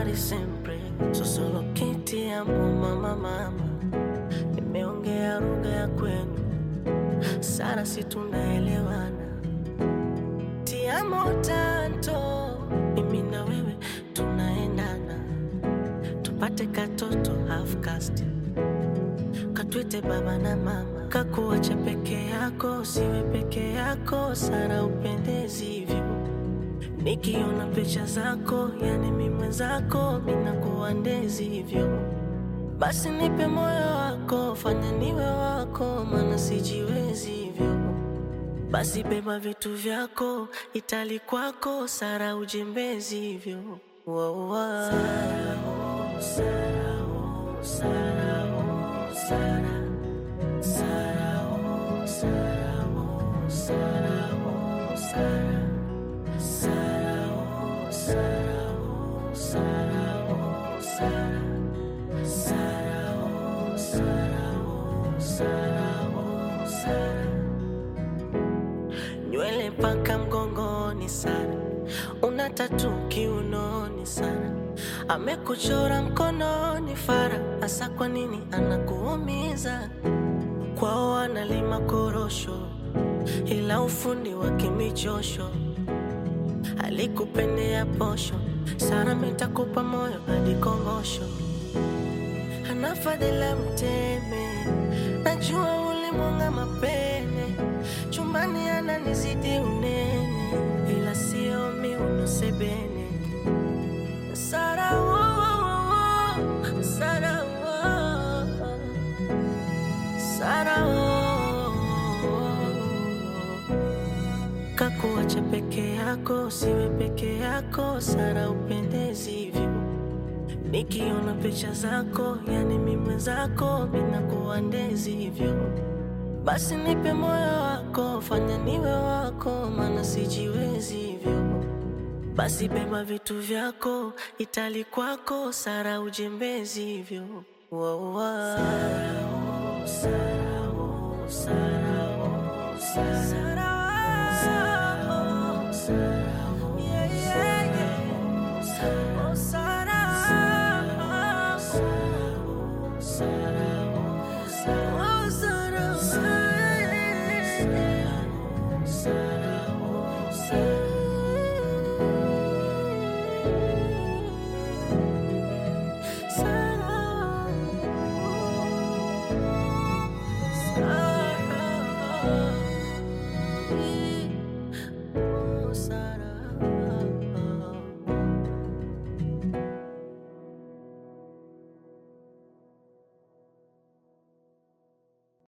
di sempre. So solo che ti amo mama mama. Nimeongea lugha ya kwenu, Sara si tunaelewana. Ti amo tanto, mimi na wewe tunaendana. Tupate katoto half caste, katwite baba na mama. Kakuacha peke yako, siwe peke yako, Sara upendezi hivyo. Nikiona picha zako, yani mimi mwenzako, minakuwa ndezi hivyo. Basi nipe moyo wako, fanya niwe wako, maana sijiwezi hivyo. Basi beba vitu vyako, Itali kwako, Sara ujembezi hivyo. Wow, wow. Sara, oh, Sara, oh, Sara, oh, Sara. Sara, oh, Sara, oh, Sara, oh, Sara. Sara, oh, Sara, oh, Sara, oh, Sara. Sara, oh, Sara, oh, Sara, oh, Sara. Nywele paka mgongoni Sara, una tatu kiunoni Sara, amekuchora mkononi Fara. Asa kwa nini anakuumiza? Kwao analima korosho, ila ufundi wa kimichosho. Alikupendea posho, Sara mitakupa moyo hadi kongosho. Anafadhila mteme, najua ulimwanga mapene. Chumbani ananizidi unene, ila sio miuno sebene. Sara, oh, oh, oh, Sara, oh, Sara, oh, kakuacha peke yako, siwe peke yako, Sara upendezi hivyo. Nikiona picha zako, yani mimi mwenzako, minakuwa ndezi hivyo. Basi nipe moyo wako, fanya niwe wako, maana sijiwezi hivyo. Basi beba vitu vyako, Itali kwako, Sara ujembezi hivyo. Wow, wow. Sara, oh, Sara, oh, Sara, oh, Sara. Sara, oh, Sara.